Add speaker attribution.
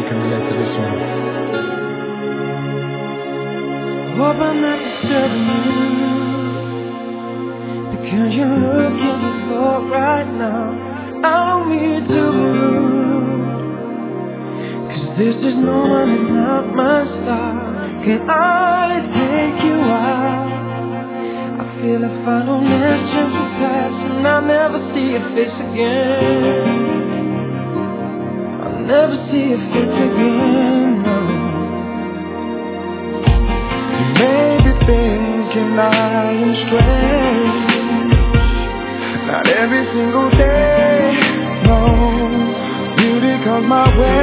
Speaker 1: can relate to this one.
Speaker 2: Hope I'm not disturbing you, because you're looking for right now. I don't mean to be rude, cause this is normally not my style. Can I take you out? I feel if I don't answer the past, and I'll never see your face again. I'll never see your face again, no.
Speaker 1: Maybe thinking I am strange, not every single day, no. Beauty comes my way,